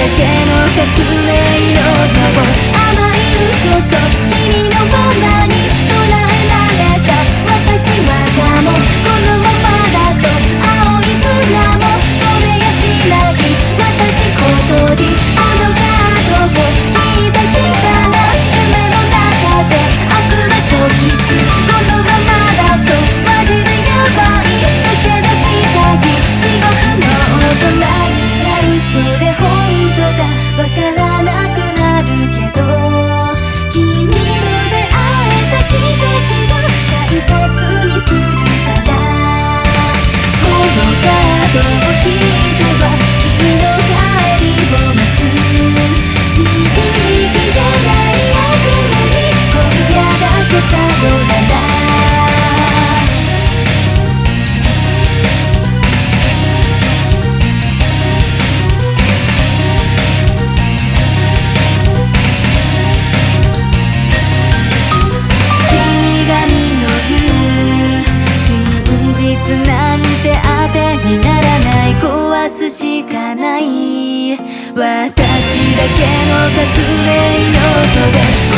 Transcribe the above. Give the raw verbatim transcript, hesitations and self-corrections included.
けの革命の歌を甘い嘘と君のままに捉えられた私はかもこのままだと青い空も飛べやしない私小鳥あのカードを引いた日から夢の中で悪魔とキスこのままだとマジでやばい抜け出したい地獄の大人が嘘で本当かわからなくなるけど君と出会えた奇跡を大切にするからこのカードを引いては君の帰りを待つ信じきれない悪夢に今夜だけさよならなんて当てにならない壊すしかない私だけの革命ノートで